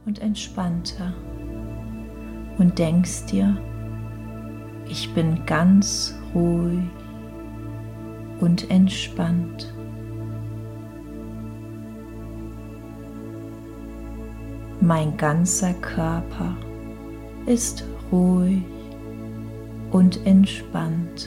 und entspannter und denkst dir, ich bin ganz ruhig und entspannt. Mein ganzer Körper ist ruhig und entspannt.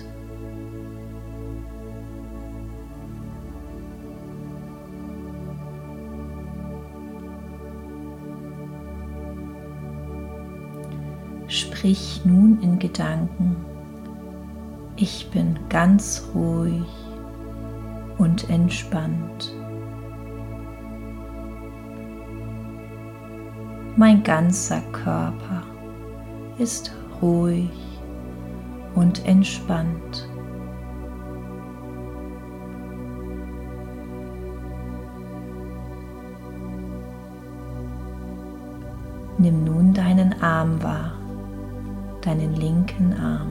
Sprich nun in Gedanken, ich bin ganz ruhig und entspannt. Mein ganzer Körper ist ruhig und entspannt. Nimm nun deinen Arm wahr, deinen linken Arm.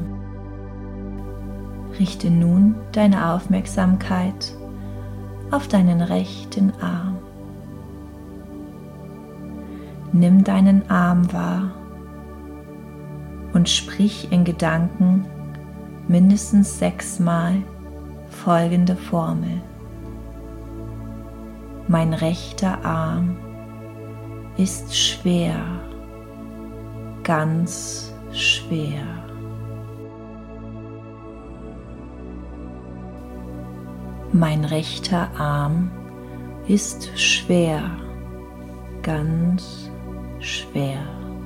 Richte nun deine Aufmerksamkeit auf deinen rechten Arm. Nimm deinen Arm wahr und sprich in Gedanken mindestens 6-mal folgende Formel. Mein rechter Arm ist schwer, ganz schwer. Mein rechter Arm ist schwer, ganz schwer.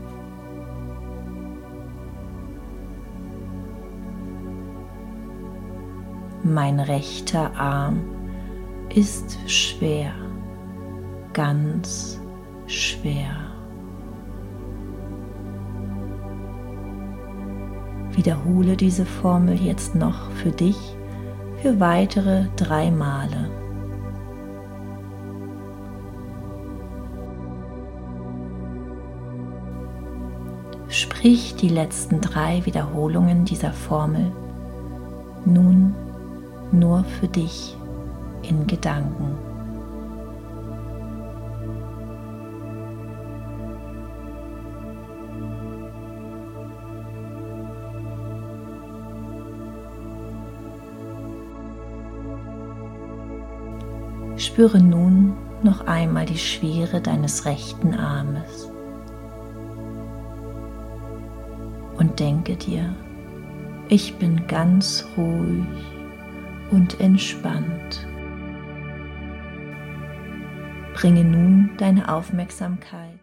Mein rechter Arm ist schwer, ganz schwer. Wiederhole diese Formel jetzt noch für dich für weitere 3 Male. Sprich die letzten 3 Wiederholungen dieser Formel nun nur für dich in Gedanken. Spüre nun noch einmal die Schwere deines rechten Armes und denke dir, ich bin ganz ruhig und entspannt. Bringe nun deine Aufmerksamkeit